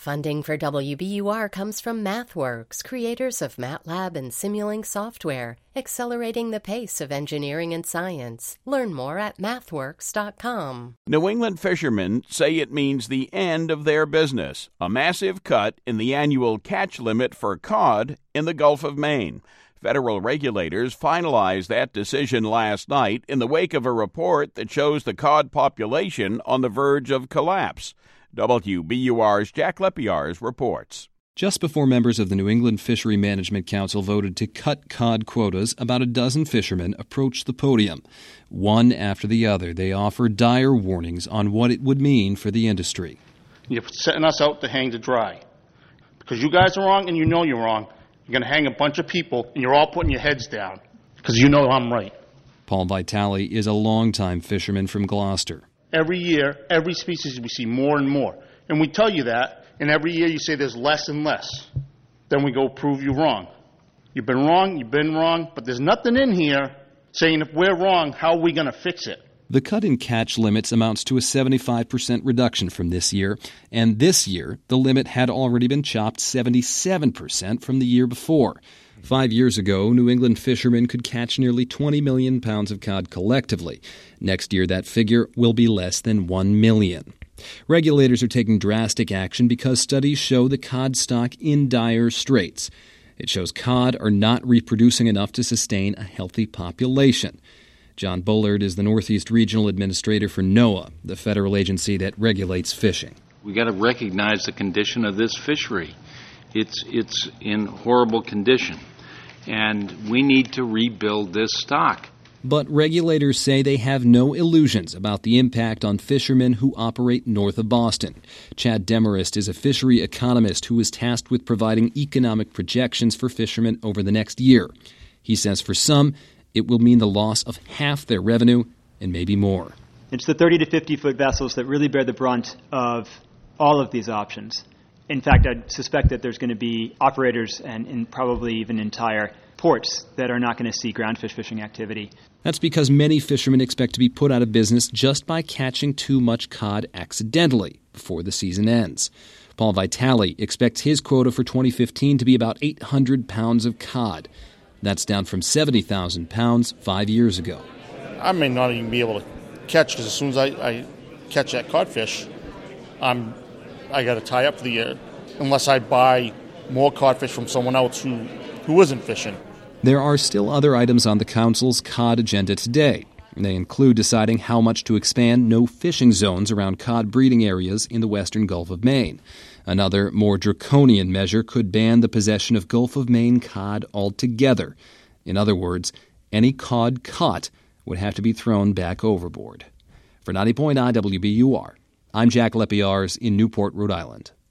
Funding for WBUR comes from MathWorks, creators of MATLAB and Simulink software, accelerating the pace of engineering and science. Learn more at mathworks.com. New England fishermen say it means the end of their business, a massive cut in the annual catch limit for cod in the Gulf of Maine. Federal regulators finalized that decision last night in the wake of a report that shows the cod population on the verge of collapse. WBUR's Jack Lepiarz reports. Just before members of the New England Fishery Management Council voted to cut cod quotas, about a dozen fishermen approached the podium. One after the other, they offered dire warnings on what it would mean for the industry. You're setting us out to hang to dry. Because you guys are wrong and you know you're wrong. You're going to hang a bunch of people and you're all putting your heads down because you know I'm right. Paul Vitale is a longtime fisherman from Gloucester. Every year, every species we see more and more. And we tell you that, and every year you say there's less and less. Then we go prove you wrong. You've been wrong, but there's nothing in here saying if we're wrong, how are we going to fix it? The cut in catch limits amounts to a 75% reduction from this year, and this year the limit had already been chopped 77% from the year before. 5 years ago, New England fishermen could catch nearly 20 million pounds of cod collectively. Next year, that figure will be less than 1 million. Regulators are taking drastic action because studies show the cod stock in dire straits. It shows cod are not reproducing enough to sustain a healthy population. John Bullard is the Northeast Regional Administrator for NOAA, the federal agency that regulates fishing. We got to recognize the condition of this fishery. It's in horrible condition, and we need to rebuild this stock. But regulators say they have no illusions about the impact on fishermen who operate north of Boston. Chad Demarest is a fishery economist who is tasked with providing economic projections for fishermen over the next year. He says for some, it will mean the loss of half their revenue and maybe more. It's the 30 to 50-foot vessels that really bear the brunt of all of these options. In fact, I suspect that there's going to be operators and probably even entire ports that are not going to see groundfish fishing activity. That's because many fishermen expect to be put out of business just by catching too much cod accidentally before the season ends. Paul Vitale expects his quota for 2015 to be about 800 pounds of cod. That's down from 70,000 pounds 5 years ago. I may not even be able to catch because as soon as I catch that codfish, I got to tie up for the year unless I buy more codfish from someone else who isn't fishing. There are still other items on the Council's cod agenda today. They include deciding how much to expand no fishing zones around cod breeding areas in the western Gulf of Maine. Another, more draconian measure could ban the possession of Gulf of Maine cod altogether. In other words, any cod caught would have to be thrown back overboard. For 90.9 WBUR, I'm Jack Lepiarz in Newport, Rhode Island.